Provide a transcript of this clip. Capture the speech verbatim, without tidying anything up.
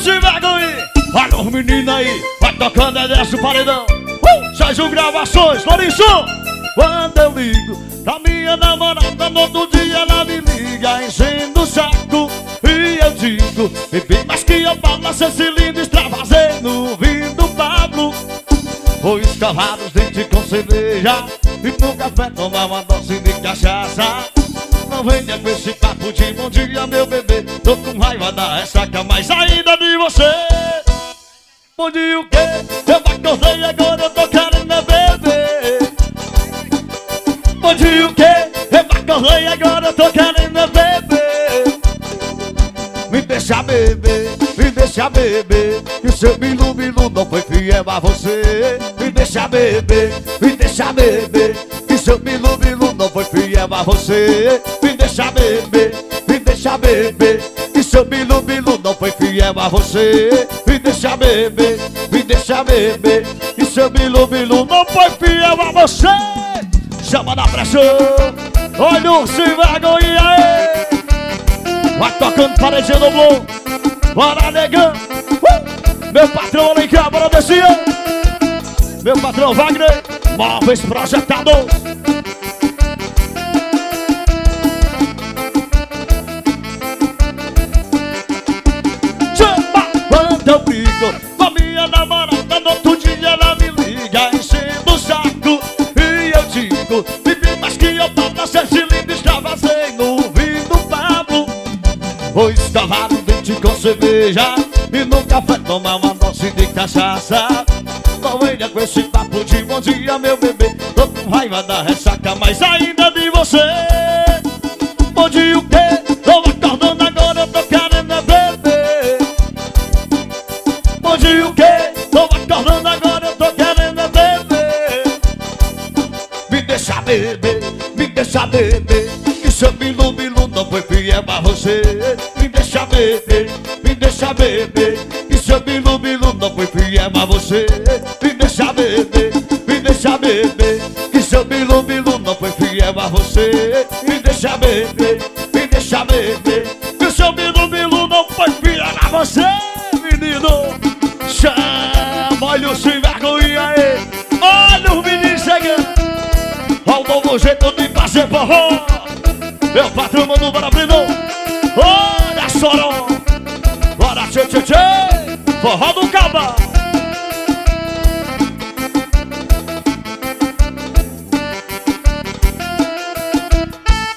se vergonha. Olha os meninos aí, vai tocando é desse paredão. uh! Sérgio Gravações, Lourenço. Quando eu ligo pra minha namorada, no outro dia ela me liga enchendo o saco. E eu digo, bebê, mas que eu falo, seu cilindro extravasando, vindo Pablo. Vou escavar os dentes com cerveja e pro café tomar uma dose de cachaça. Não venha com esse papo de bom dia, meu bebê, tô com raiva da ressaca, mas ainda de você. Bom dia o quê? Eu acordei agora, eu tô querendo é beber. Bom dia o quê? Eu acordei agora, eu tô querendo é beber. Me deixa beber, me deixa beber, que seu bilu bilu não foi fiel a você. Me deixa beber, me deixa beber, que seu bilu bilu não foi fiel a você. Me deixa beber, me deixa beber, que seu bilu bilu não foi fiel a você. Me deixa beber, me deixa beber, que seu bilu bilu não foi fiel a você. Chama na pressão, olha o sem vergonha aí. Vai tocando parezinha no blow. Bora, negão. uh! Meu patrão Alencar, bora descer. Meu patrão Wagner, móveis projetados. Chama! Quando eu brigo com a minha namorada, no outro dia ela me liga enchendo o saco. E eu digo, vive mais que eu tô na Cecilinda, extravasei no ouvido Pablo. Vou escavar o dente com cerveja e no café tomar uma dose de cachaça. Não venha com esse papo de bom dia, meu bebê, tô com raiva da ressaca, mas ainda de você. Bom dia o quê? Tô acordando agora, eu tô querendo é beber. Bom dia o quê? Tô acordando agora, eu tô querendo é beber. Me deixa beber, me deixa beber, que seu bilu bilu não foi fiel a você. Me deixa beber, me deixa beber, que seu bilu bilu não foi fiel a você. Me deixa beber, me deixa beber, que seu bilu bilu não foi fiel a você. Me deixa beber, me deixa beber, que seu bilu bilu não foi fiel a você. Menino, chama, olha o sem vergonha aí. Olha os meninos chegando. Olha o novo jeito de fazer forró. Meu patrão mandou para Brino. Olha só, bora tchê tchê tchê. Forró do